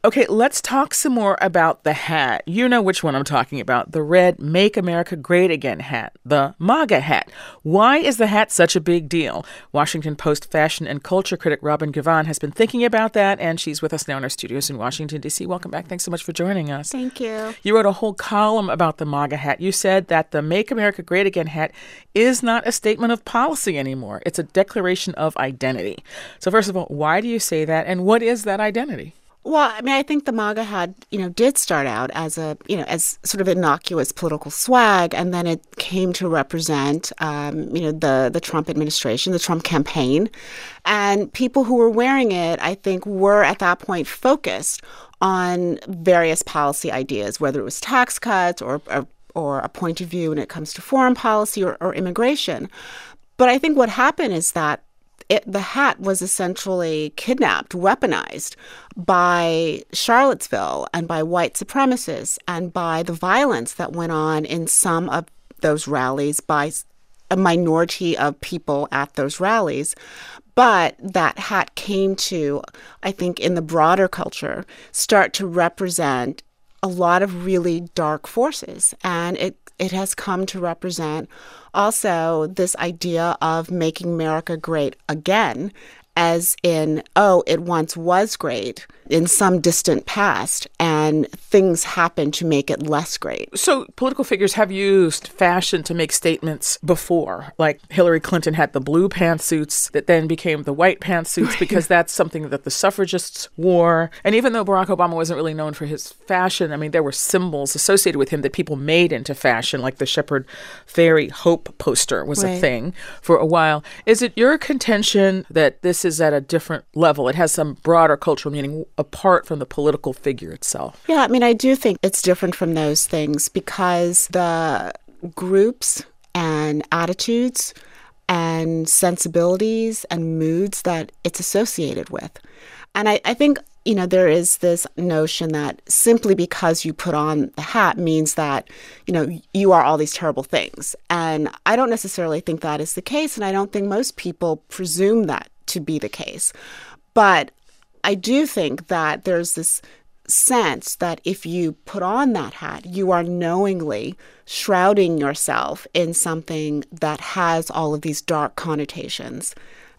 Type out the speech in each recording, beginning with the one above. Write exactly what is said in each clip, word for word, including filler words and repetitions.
Okay, let's talk some more about the hat. You know which one I'm talking about. The red Make America Great Again hat, the MAGA hat. Why is the hat such a big deal? Washington Post fashion and culture critic Robin Givhan has been thinking about that, and she's with us now in our studios in Washington, D C. Welcome back. Thanks so much for joining us. Thank you. You wrote a whole column about the MAGA hat. You said that the Make America Great Again hat is not a statement of policy anymore. It's a declaration of identity. So first of all, why do you say that, and what is that identity? Well, I mean, I think the MAGA hat, you know, did start out as a, you know, as sort of innocuous political swag, and then it came to represent, um, you know, the the Trump administration, the Trump campaign, and people who were wearing it, I think, were at that point focused on various policy ideas, whether it was tax cuts or or, or a point of view when it comes to foreign policy or, or immigration. But I think what happened is that It, the hat was essentially kidnapped, weaponized by Charlottesville and by white supremacists and by the violence that went on in some of those rallies by a minority of people at those rallies. But that hat came to, I think, in the broader culture, start to represent a lot of really dark forces. And it It has come to represent also this idea of making America great again, as in, oh, it once was great in some distant past, and things happened to make it less great. So political figures have used fashion to make statements before, like Hillary Clinton had the blue pantsuits that then became the white pantsuits because that's something that the suffragists wore. And even though Barack Obama wasn't really known for his fashion, I mean, there were symbols associated with him that people made into fashion, like the Shepherd Ferry Hope poster was right. a thing for a while. Is it your contention that this is at a different level? It has some broader cultural meaning apart from the political figure itself. Yeah, I mean, I do think it's different from those things because the groups and attitudes and sensibilities and moods that it's associated with. And I, I think, you know, there is this notion that simply because you put on the hat means that, you know, you are all these terrible things. And I don't necessarily think that is the case. And I don't think most people presume that to be the case. But I do think that there's this sense that if you put on that hat, you are knowingly shrouding yourself in something that has all of these dark connotations.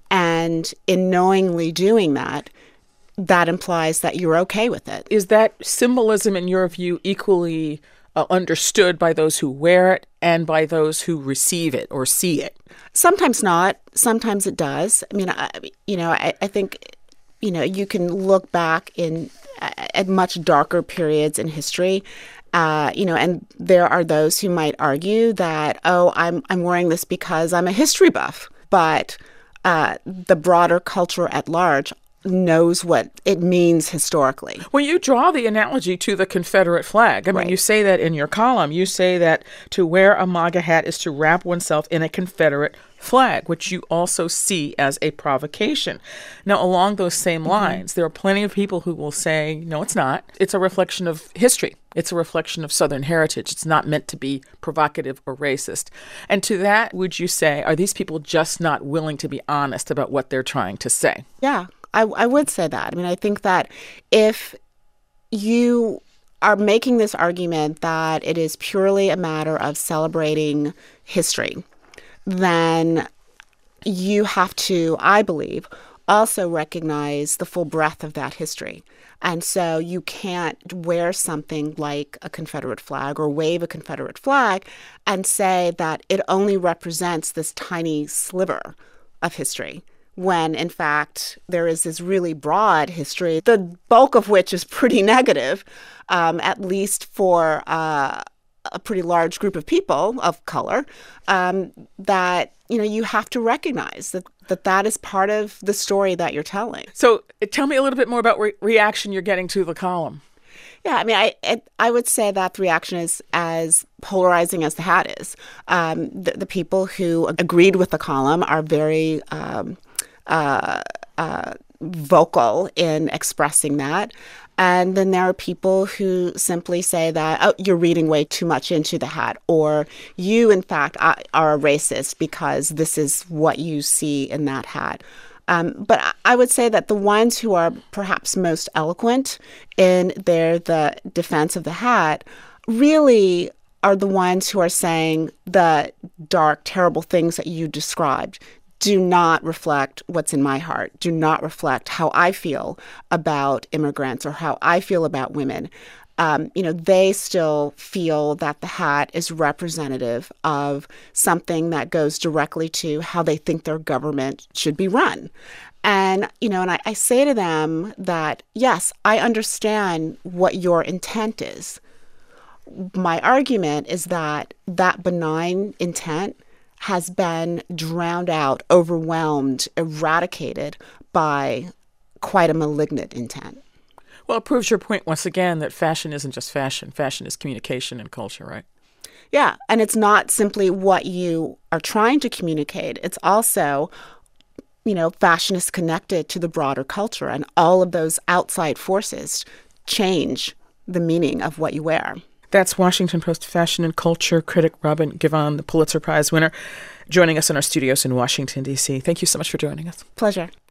And in knowingly doing that, that implies that you're okay with it. Is that symbolism, in your view, equally uh, understood by those who wear it and by those who receive it or see it? Sometimes not. Sometimes it does. I mean, I, you know, I, I think, you know, you can look back in at much darker periods in history, uh, you know, and there are those who might argue that, oh, I'm I'm wearing this because I'm a history buff, but uh, the broader culture at large knows what it means historically. Well, you draw the analogy to the Confederate flag. I mean, Right. you say that in your column. You say that to wear a MAGA hat is to wrap oneself in a Confederate flag, which you also see as a provocation. Now, along those same Mm-hmm. lines, there are plenty of people who will say, no, it's not. It's a reflection of history. It's a reflection of Southern heritage. It's not meant to be provocative or racist. And to that, would you say, are these people just not willing to be honest about what they're trying to say? Yeah, I, I would say that. I mean, I think that if you are making this argument that it is purely a matter of celebrating history, then you have to, I believe, also recognize the full breadth of that history. And so you can't wear something like a Confederate flag or wave a Confederate flag and say that it only represents this tiny sliver of history, when, in fact, there is this really broad history, the bulk of which is pretty negative, um, at least for uh, a pretty large group of people of color, um, that, you know, you have to recognize that, that that is part of the story that you're telling. So tell me a little bit more about re- reaction you're getting to the column. Yeah, I mean, I it, I would say that the reaction is as polarizing as the hat is. Um, the, the people who agreed with the column are very um, uh, uh, vocal in expressing that. And then there are people who simply say that, oh, you're reading way too much into the hat, or you, in fact, are a racist because this is what you see in that hat. Um, but I- I would say that the ones who are perhaps most eloquent in their the defense of the hat really are the ones who are saying the dark, terrible things that you described do not reflect what's in my heart, do not reflect how I feel about immigrants or how I feel about women. Um, you know, they still feel that the hat is representative of something that goes directly to how they think their government should be run. And, you know, and I, I say to them that, yes, I understand what your intent is. My argument is that that benign intent has been drowned out, overwhelmed, eradicated by quite a malignant intent. Well, it proves your point once again that fashion isn't just fashion. Fashion is communication and culture, right? Yeah, and it's not simply what you are trying to communicate. It's also, you know, fashion is connected to the broader culture, and all of those outside forces change the meaning of what you wear. That's Washington Post fashion and culture critic Robin Givhan, the Pulitzer Prize winner, joining us in our studios in Washington, D C. Thank you so much for joining us. Pleasure.